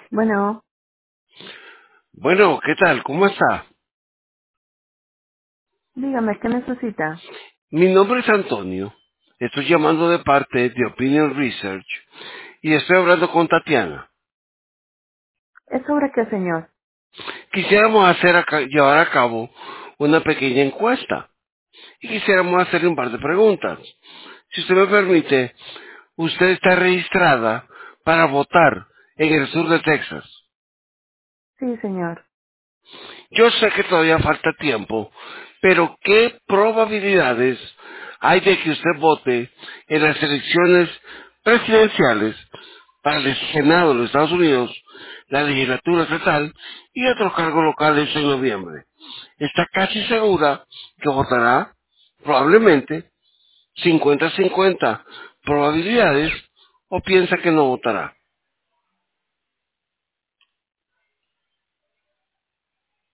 Bueno, Bueno, ¿qué tal? ¿Cómo está? dígame, ¿qué necesita? Mi nombre es Antonio. Estoy llamando de parte de Opinion Research y estoy hablando con Tatiana. ¿Es sobre qué, señor? Quisiéramos llevar a cabo una pequeña encuesta y quisiéramos hacerle un par de preguntas. Si usted me permite, usted está registrada para votar en el sur de Texas. Sí, señor. Yo sé que todavía falta tiempo, pero ¿qué probabilidades hay de que usted vote en las elecciones presidenciales para el Senado de los Estados Unidos, la legislatura estatal y otros cargos locales en noviembre? ¿Está casi segura que votará? Probablemente 50-50 probabilidades, o piensa que no votará.